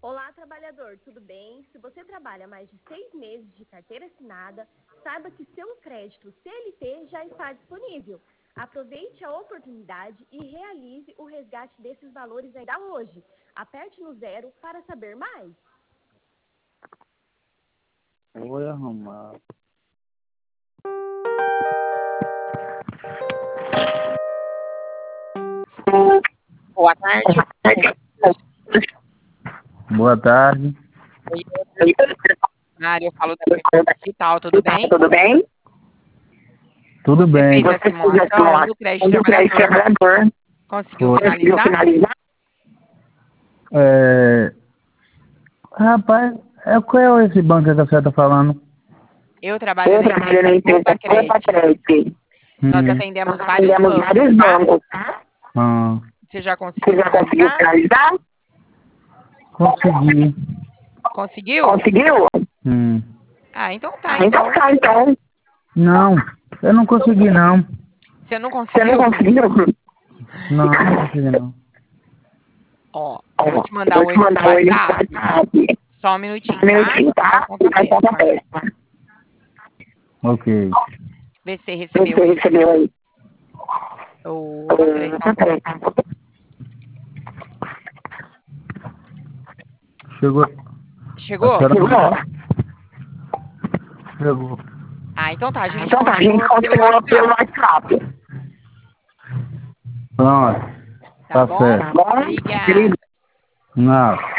Olá, trabalhador, tudo bem? Se você trabalha mais de 6 meses de carteira assinada, saiba que seu crédito CLT já está disponível. Aproveite a oportunidade e realize o resgate desses valores ainda hoje. Aperte no 0 para saber mais. Eu vou arrumar. Boa tarde. Boa tarde. Oi, eu falo da Prefeitura Digital, tudo bem? Tudo bem? Tudo Você bem. fez a simulação do crédito trabalhador. Conseguiu Foi. finalizar? Rapaz, qual é esse banco que a senhora está falando? Eu trabalho na empresa Copa Crédito. Nós atendemos vários bancos, tá? Ah, Você já conseguiu finalizar? consegui. Conseguiu? Ah, então tá. Então. Não, eu não consegui, não. Você não conseguiu? Não consegui, não. Ó, eu vou te mandar o WhatsApp. Só um minutinho, tá? Vou passar a peça. Ok. Vê se você recebeu aí. Peraí, só um pouco. Chegou. Chegou? Chegou. Ah, então tá. A gente continua pelo WhatsApp. Pronto. Tá bom? Certo. Obrigada. Não.